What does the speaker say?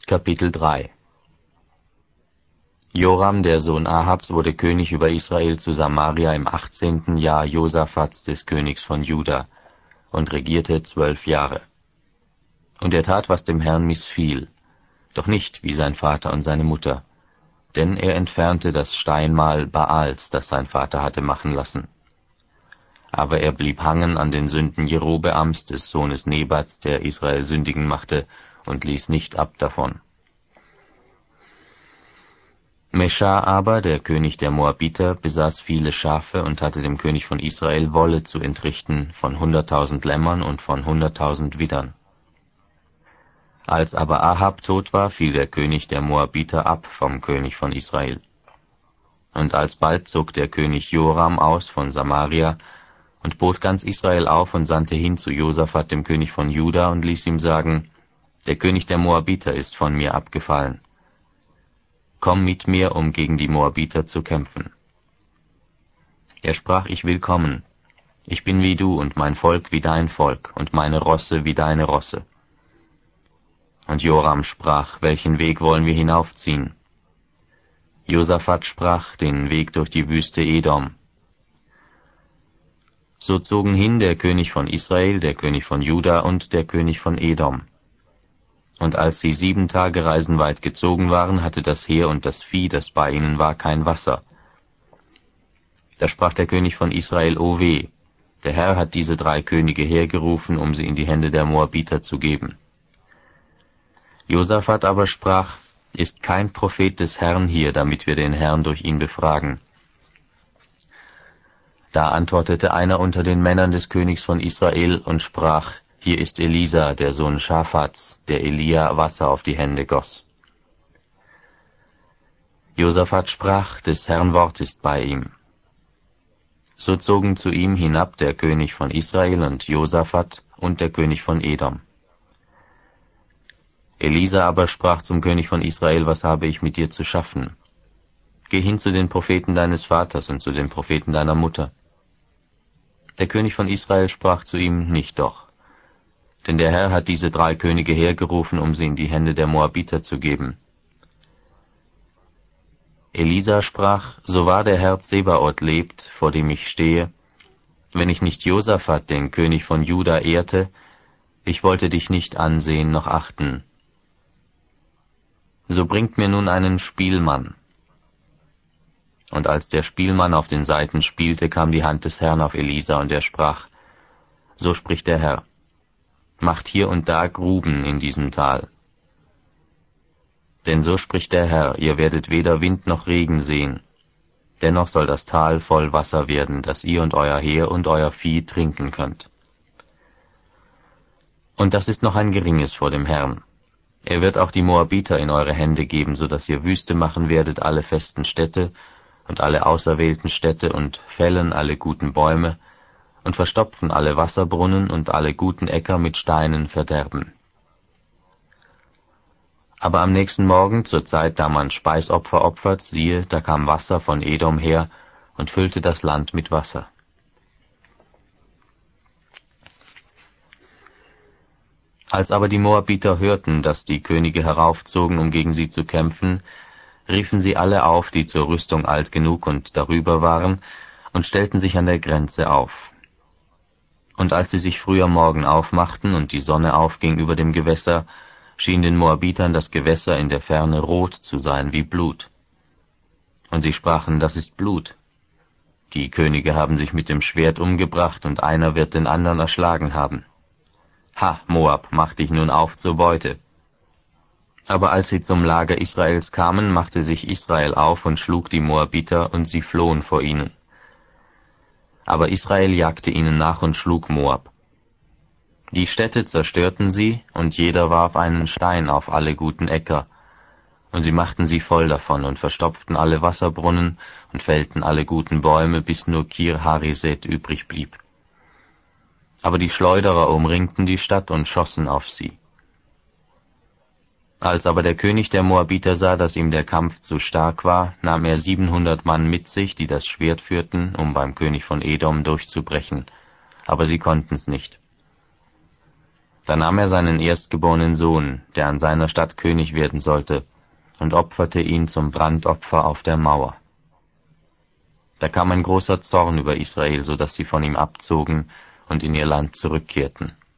Kapitel 3 Joram, der Sohn Ahabs, wurde König über Israel zu Samaria im 18. Jahr Josaphats des Königs von Juda und regierte 12 Jahre. Und er tat, was dem Herrn missfiel, doch nicht wie sein Vater und seine Mutter, denn er entfernte das Steinmal Baals, das sein Vater hatte machen lassen. Aber er blieb hangen an den Sünden Jerobeams, des Sohnes Nebats, der Israel sündigen machte, und ließ nicht ab davon. Mescha aber, der König der Moabiter, besaß viele Schafe und hatte dem König von Israel Wolle zu entrichten von 100.000 Lämmern und von 100.000 Widdern. Als aber Ahab tot war, fiel der König der Moabiter ab vom König von Israel. Und alsbald zog der König Joram aus von Samaria und bot ganz Israel auf und sandte hin zu Josaphat, dem König von Juda, und ließ ihm sagen: Der König der Moabiter ist von mir abgefallen. Komm mit mir, um gegen die Moabiter zu kämpfen. Er sprach: Ich will kommen. Ich bin wie du und mein Volk wie dein Volk und meine Rosse wie deine Rosse. Und Joram sprach: Welchen Weg wollen wir hinaufziehen? Josaphat sprach: Den Weg durch die Wüste Edom. So zogen hin der König von Israel, der König von Juda und der König von Edom. Und als sie 7 Tage Reisen weit gezogen waren, hatte das Heer und das Vieh, das bei ihnen war, kein Wasser. Da sprach der König von Israel: O weh, der Herr hat diese 3 Könige hergerufen, um sie in die Hände der Moabiter zu geben. Josaphat aber sprach: Ist kein Prophet des Herrn hier, damit wir den Herrn durch ihn befragen? Da antwortete einer unter den Männern des Königs von Israel und sprach: Hier ist Elisa, der Sohn Schaphats, der Elia Wasser auf die Hände goss. Josaphat sprach: Des Herrn Wort ist bei ihm. So zogen zu ihm hinab der König von Israel und Josaphat und der König von Edom. Elisa aber sprach zum König von Israel: Was habe ich mit dir zu schaffen? Geh hin zu den Propheten deines Vaters und zu den Propheten deiner Mutter. Der König von Israel sprach zu ihm: Nicht doch, denn der Herr hat diese 3 Könige hergerufen, um sie in die Hände der Moabiter zu geben. Elisa sprach: So wahr der Herr Zebaoth lebt, vor dem ich stehe, wenn ich nicht Josaphat, den König von Juda, ehrte, ich wollte dich nicht ansehen noch achten. So bringt mir nun einen Spielmann. Und als der Spielmann auf den Saiten spielte, kam die Hand des Herrn auf Elisa, und er sprach: So spricht der Herr: Macht hier und da Gruben in diesem Tal. Denn so spricht der Herr: Ihr werdet weder Wind noch Regen sehen. Dennoch soll das Tal voll Wasser werden, dass ihr und euer Heer und euer Vieh trinken könnt. Und das ist noch ein Geringes vor dem Herrn. Er wird auch die Moabiter in eure Hände geben, so dass ihr Wüste machen werdet alle festen Städte und alle auserwählten Städte und fällen alle guten Bäume und verstopfen alle Wasserbrunnen und alle guten Äcker mit Steinen verderben. Aber am nächsten Morgen, zur Zeit, da man Speisopfer opfert, siehe, da kam Wasser von Edom her und füllte das Land mit Wasser. Als aber die Moabiter hörten, dass die Könige heraufzogen, um gegen sie zu kämpfen, riefen sie alle auf, die zur Rüstung alt genug und darüber waren, und stellten sich an der Grenze auf. Und als sie sich früh am Morgen aufmachten und die Sonne aufging über dem Gewässer, schien den Moabitern das Gewässer in der Ferne rot zu sein wie Blut. Und sie sprachen: Das ist Blut. Die Könige haben sich mit dem Schwert umgebracht, und einer wird den anderen erschlagen haben. Ha, Moab, mach dich nun auf zur Beute. Aber als sie zum Lager Israels kamen, machte sich Israel auf und schlug die Moabiter, und sie flohen vor ihnen. Aber Israel jagte ihnen nach und schlug Moab. Die Städte zerstörten sie, und jeder warf einen Stein auf alle guten Äcker, und sie machten sie voll davon und verstopften alle Wasserbrunnen und fällten alle guten Bäume, bis nur Kir-Hareset übrig blieb. Aber die Schleuderer umringten die Stadt und schossen auf sie. Als aber der König der Moabiter sah, dass ihm der Kampf zu stark war, nahm er 700 Mann mit sich, die das Schwert führten, um beim König von Edom durchzubrechen, aber sie konnten's nicht. Da nahm er seinen erstgeborenen Sohn, der an seiner Stadt König werden sollte, und opferte ihn zum Brandopfer auf der Mauer. Da kam ein großer Zorn über Israel, so dass sie von ihm abzogen und in ihr Land zurückkehrten.